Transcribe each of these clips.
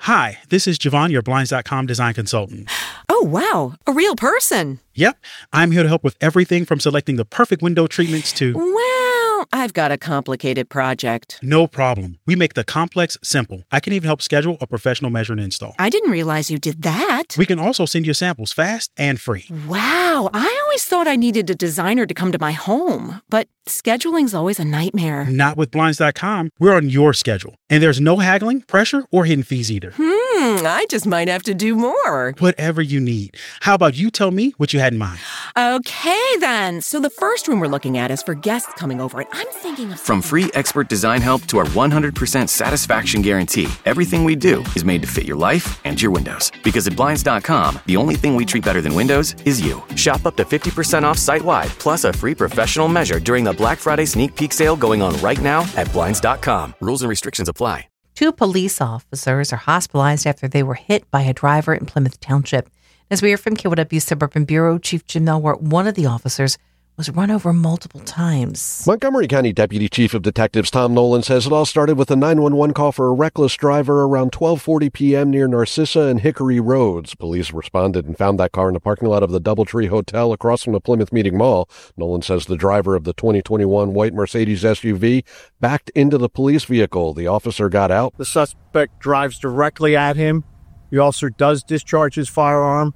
Hi, this is Javon, your Blinds.com design consultant. Oh, wow. A real person. Yep, I'm here to help with everything from selecting the perfect window treatments to... Well, I've got a complicated project. No problem. We make the complex simple. I can even help schedule a professional measure and install. I didn't realize you did that. We can also send you samples fast and free. Wow, I always thought I needed a designer to come to my home, but scheduling's always a nightmare. Not with Blinds.com. We're on your schedule. And there's no haggling, pressure, or hidden fees either. I just might have to do more. Whatever you need. How about you tell me what you had in mind? Okay, then. So the first room we're looking at is for guests coming over, and I'm thinking of... From free expert design help to our 100% satisfaction guarantee, everything we do is made to fit your life and your windows. Because at Blinds.com, the only thing we treat better than windows is you. Shop up to 50% off site-wide, plus a free professional measure during the Black Friday sneak peek sale going on right now at Blinds.com. Rules and restrictions apply. 2 police officers are hospitalized after they were hit by a driver in Plymouth Township. As we hear from KYW Suburban Bureau Chief Jim Melwart, one of the officers was run over multiple times. Montgomery County Deputy Chief of Detectives Tom Nolan says it all started with a 911 call for a reckless driver around 12:40 p.m. near Narcissa and Hickory Roads. Police responded and found that car in the parking lot of the Doubletree Hotel across from the Plymouth Meeting Mall. Nolan says the driver of the 2021 white Mercedes SUV backed into the police vehicle. The officer got out. The suspect drives directly at him. The officer does discharge his firearm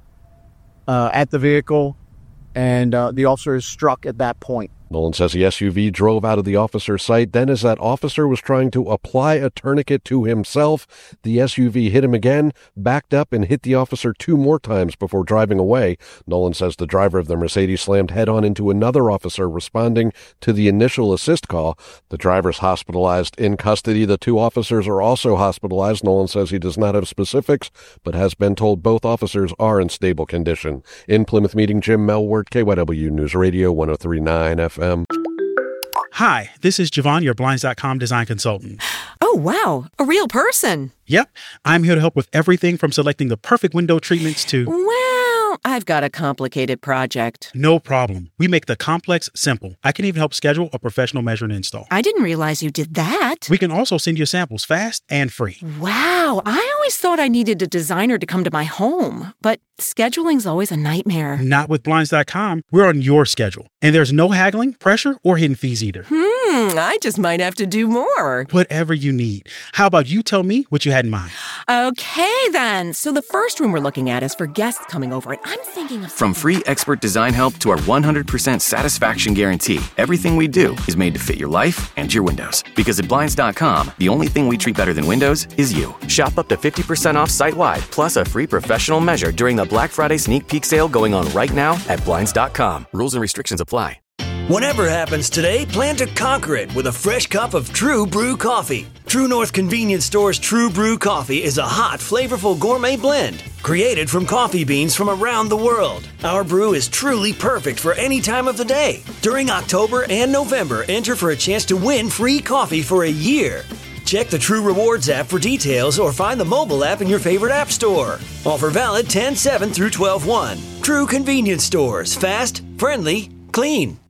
at the vehicle, and the officer is struck at that point. Nolan says the SUV drove out of the officer's sight. Then, as that officer was trying to apply a tourniquet to himself, the SUV hit him again, backed up, and hit the officer 2 more times before driving away. Nolan says the driver of the Mercedes slammed head-on into another officer responding to the initial assist call. The driver's hospitalized in custody. The 2 officers are also hospitalized. Nolan says he does not have specifics, but has been told both officers are in stable condition. In Plymouth Meeting, Jim Melwart, KYW News Radio 103.9 FM. Hi, this is Javon, your Blinds.com design consultant. Oh, wow. A real person. Yep, I'm here to help with everything from selecting the perfect window treatments to... Well, I've got a complicated project. No problem. We make the complex simple. I can even help schedule a professional measure and install. I didn't realize you did that. We can also send you samples fast and free. Wow, I always thought I needed a designer to come to my home, but scheduling's always a nightmare. Not with Blinds.com. We're on your schedule. And there's no haggling, pressure, or hidden fees either. I just might have to do more. Whatever you need. How about you tell me what you had in mind? Okay, then. So the first room we're looking at is for guests coming over, and I'm thinking of... From free expert design help to our 100% satisfaction guarantee, everything we do is made to fit your life and your windows. Because at Blinds.com, the only thing we treat better than windows is you. Shop up to 50% off site-wide, plus a free professional measure during the Black Friday sneak peek sale going on right now at Blinds.com. Rules and restrictions apply. Whatever happens today, plan to conquer it with a fresh cup of True Brew coffee. True North Convenience Store's True Brew coffee is a hot, flavorful gourmet blend created from coffee beans from around the world. Our brew is truly perfect for any time of the day. During October and November, enter for a chance to win free coffee for a year. Check the True Rewards app for details or find the mobile app in your favorite app store. Offer valid 10/7 through 12/1. True Convenience Stores. Fast, friendly, clean.